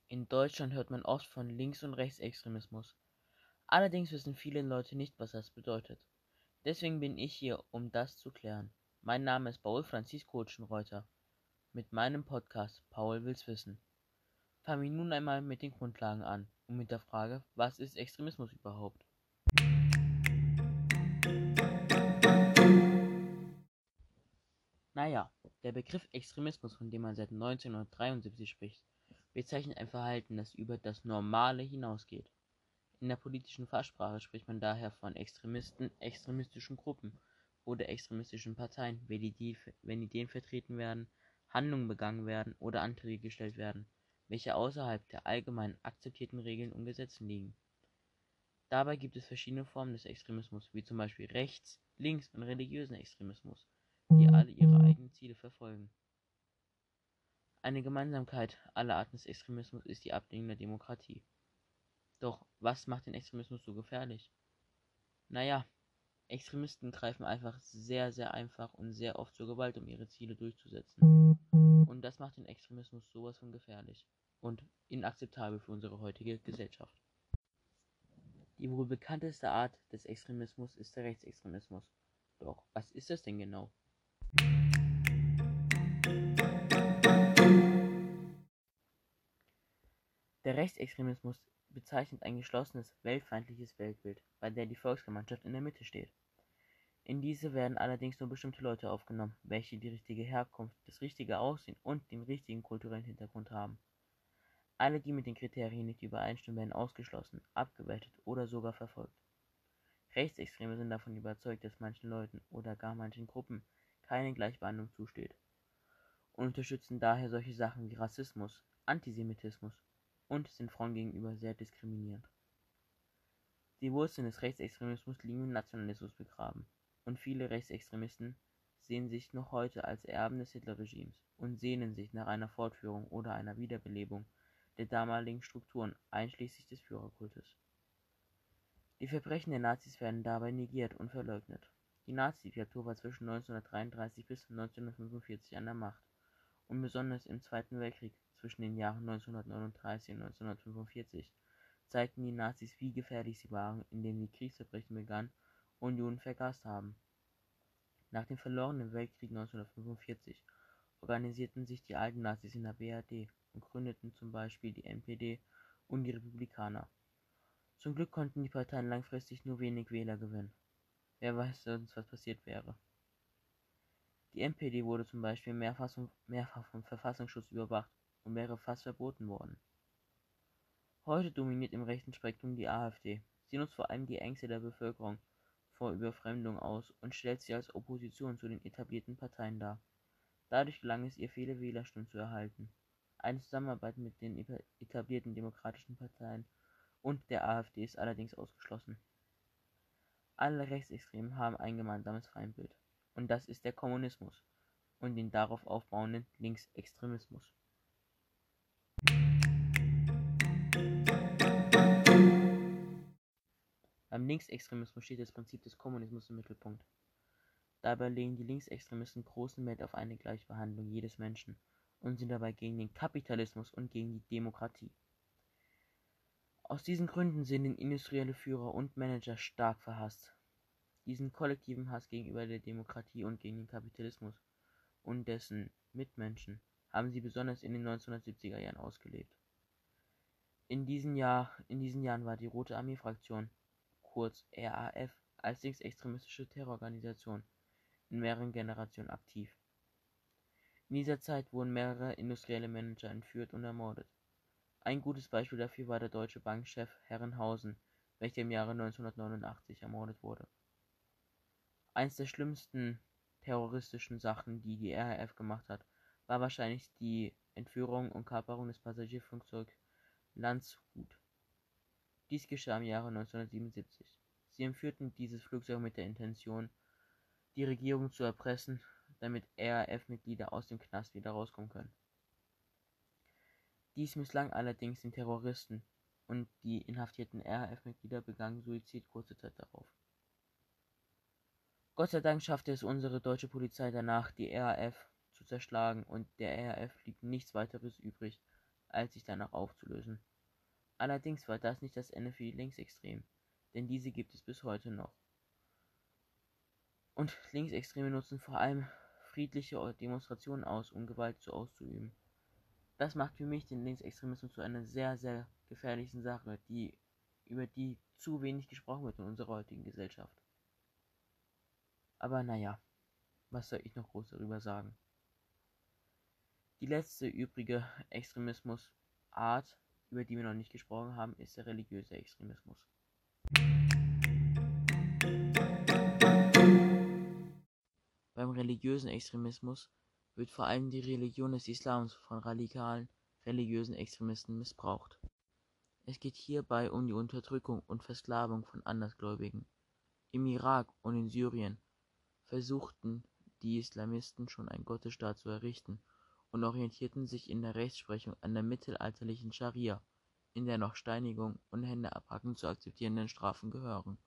In Deutschland hört man oft von Links- und Rechtsextremismus. Allerdings wissen viele Leute nicht, was das bedeutet. Deswegen bin ich hier, um das zu klären. Mein Name ist Paul Francisco Hutschenreuter. Mit meinem Podcast Paul will's wissen. Fangen wir nun einmal mit den Grundlagen an und mit der Frage, was ist Extremismus überhaupt? Naja, der Begriff Extremismus, von dem man seit 1973 spricht, bezeichnet ein Verhalten, das über das Normale hinausgeht. In der politischen Fachsprache spricht man daher von Extremisten, extremistischen Gruppen oder extremistischen Parteien, wenn Ideen vertreten werden, Handlungen begangen werden oder Anträge gestellt werden, welche außerhalb der allgemein akzeptierten Regeln und Gesetzen liegen. Dabei gibt es verschiedene Formen des Extremismus, wie zum Beispiel Rechts-, Links- und religiösen Extremismus, die alle ihre eigenen Ziele verfolgen. Eine Gemeinsamkeit aller Arten des Extremismus ist die Ablehnung der Demokratie. Doch was macht den Extremismus so gefährlich? Naja, Extremisten greifen einfach sehr einfach und sehr oft zur Gewalt, um ihre Ziele durchzusetzen. Und das macht den Extremismus sowas von gefährlich und inakzeptabel für unsere heutige Gesellschaft. Die wohl bekannteste Art des Extremismus ist der Rechtsextremismus. Doch was ist das denn genau? Der Rechtsextremismus bezeichnet ein geschlossenes, weltfeindliches Weltbild, bei der die Volksgemeinschaft in der Mitte steht. In diese werden allerdings nur bestimmte Leute aufgenommen, welche die richtige Herkunft, das richtige Aussehen und den richtigen kulturellen Hintergrund haben. Alle, die mit den Kriterien nicht übereinstimmen, werden ausgeschlossen, abgewertet oder sogar verfolgt. Rechtsextreme sind davon überzeugt, dass manchen Leuten oder gar manchen Gruppen keine Gleichbehandlung zusteht und unterstützen daher solche Sachen wie Rassismus, Antisemitismus und sind Frauen gegenüber sehr diskriminierend. Die Wurzeln des Rechtsextremismus liegen im Nationalismus begraben, und viele Rechtsextremisten sehen sich noch heute als Erben des Hitlerregimes und sehnen sich nach einer Fortführung oder einer Wiederbelebung der damaligen Strukturen einschließlich des Führerkultes. Die Verbrechen der Nazis werden dabei negiert und verleugnet. Die Nazi-Diktatur war zwischen 1933 bis 1945 an der Macht, und besonders im Zweiten Weltkrieg zwischen den Jahren 1939 und 1945 zeigten die Nazis, wie gefährlich sie waren, indem sie Kriegsverbrechen begannen und Juden vergast haben. Nach dem verlorenen Weltkrieg 1945 organisierten sich die alten Nazis in der BRD und gründeten zum Beispiel die NPD und die Republikaner. Zum Glück konnten die Parteien langfristig nur wenig Wähler gewinnen. Wer weiß sonst, was passiert wäre. Die NPD wurde zum Beispiel mehrfach vom Verfassungsschutz überwacht und wäre fast verboten worden. Heute dominiert im rechten Spektrum die AfD. Sie nutzt vor allem die Ängste der Bevölkerung vor Überfremdung aus und stellt sie als Opposition zu den etablierten Parteien dar. Dadurch gelang es ihr, viele Wählerstimmen zu erhalten. Eine Zusammenarbeit mit den etablierten demokratischen Parteien und der AfD ist allerdings ausgeschlossen. Alle Rechtsextremen haben ein gemeinsames Feindbild, und das ist der Kommunismus und den darauf aufbauenden Linksextremismus. Beim Linksextremismus steht das Prinzip des Kommunismus im Mittelpunkt. Dabei legen die Linksextremisten großen Wert auf eine Gleichbehandlung jedes Menschen und sind dabei gegen den Kapitalismus und gegen die Demokratie. Aus diesen Gründen sind industrielle Führer und Manager stark verhasst. Diesen kollektiven Hass gegenüber der Demokratie und gegen den Kapitalismus und dessen Mitmenschen haben sie besonders in den 1970er Jahren ausgelebt. In diesen Jahren war die Rote Armee-Fraktion, kurz RAF, als linksextremistische Terrororganisation in mehreren Generationen aktiv. In dieser Zeit wurden mehrere industrielle Manager entführt und ermordet. Ein gutes Beispiel dafür war der Deutsche Bankchef Herrenhausen, welcher im Jahre 1989 ermordet wurde. Eins der schlimmsten terroristischen Sachen, die die RAF gemacht hat, war wahrscheinlich die Entführung und Kaperung des Passagierflugzeugs Landshut. Dies geschah im Jahre 1977. Sie entführten dieses Flugzeug mit der Intention, die Regierung zu erpressen, damit RAF-Mitglieder aus dem Knast wieder rauskommen können. Dies misslang allerdings den Terroristen, und die inhaftierten RAF-Mitglieder begangen Suizid kurze Zeit darauf. Gott sei Dank schaffte es unsere deutsche Polizei danach, die RAF zu zerschlagen, und der RAF blieb nichts weiteres übrig, als sich danach aufzulösen. Allerdings war das nicht das Ende für die Linksextremen, denn diese gibt es bis heute noch. Und Linksextreme nutzen vor allem friedliche Demonstrationen aus, um Gewalt auszuüben. Das macht für mich den Linksextremismus zu einer sehr, sehr gefährlichen Sache, über die zu wenig gesprochen wird in unserer heutigen Gesellschaft. Aber naja, was soll ich noch groß darüber sagen? Die letzte übrige Extremismusart, über die wir noch nicht gesprochen haben, ist der religiöse Extremismus. Beim religiösen Extremismus wird vor allem die Religion des Islams von radikalen religiösen Extremisten missbraucht. Es geht hierbei um die Unterdrückung und Versklavung von Andersgläubigen. Im Irak und in Syrien versuchten die Islamisten schon einen Gottesstaat zu errichten und orientierten sich in der Rechtsprechung an der mittelalterlichen Scharia, in der noch Steinigung und Hände abhacken zu akzeptierenden Strafen gehören.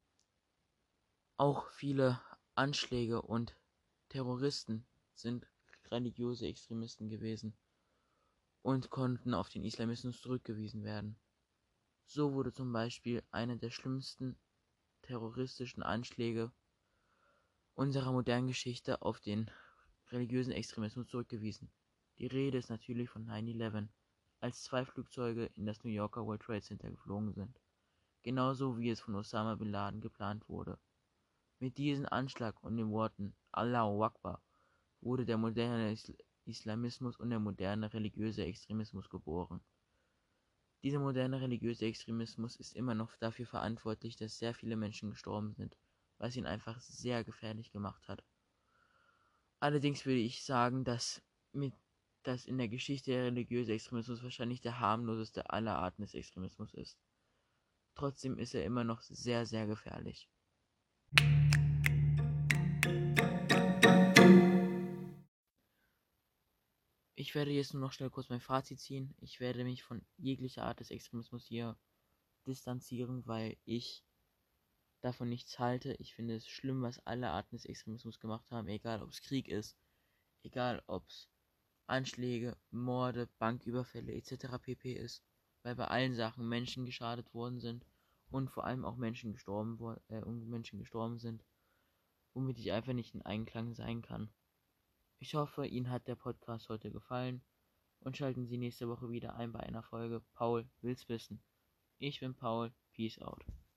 Auch viele Anschläge und Terroristen sind religiöse Extremisten gewesen und konnten auf den Islamismus zurückgewiesen werden. So wurde zum Beispiel einer der schlimmsten terroristischen Anschläge unserer modernen Geschichte auf den religiösen Extremismus zurückgewiesen. Die Rede ist natürlich von 9/11, als 2 Flugzeuge in das New Yorker World Trade Center geflogen sind, genauso wie es von Osama bin Laden geplant wurde. Mit diesem Anschlag und den Worten Allahu Akbar wurde der moderne Islamismus und der moderne religiöse Extremismus geboren. Dieser moderne religiöse Extremismus ist immer noch dafür verantwortlich, dass sehr viele Menschen gestorben sind, was ihn einfach sehr gefährlich gemacht hat. Allerdings würde ich sagen, dass in der Geschichte der religiöse Extremismus wahrscheinlich der harmloseste aller Arten des Extremismus ist. Trotzdem ist er immer noch sehr, sehr gefährlich. Ich werde jetzt nur noch schnell kurz mein Fazit ziehen. Ich werde mich von jeglicher Art des Extremismus hier distanzieren, weil ich davon nichts halte. Ich finde es schlimm, was alle Arten des Extremismus gemacht haben, egal ob es Krieg ist, egal ob es Anschläge, Morde, Banküberfälle etc. pp. Ist, weil bei allen Sachen Menschen geschadet worden sind und vor allem auch Menschen gestorben sind, womit ich einfach nicht in Einklang sein kann. Ich hoffe, Ihnen hat der Podcast heute gefallen und schalten Sie nächste Woche wieder ein bei einer Folge Paul will's wissen. Ich bin Paul, Peace out.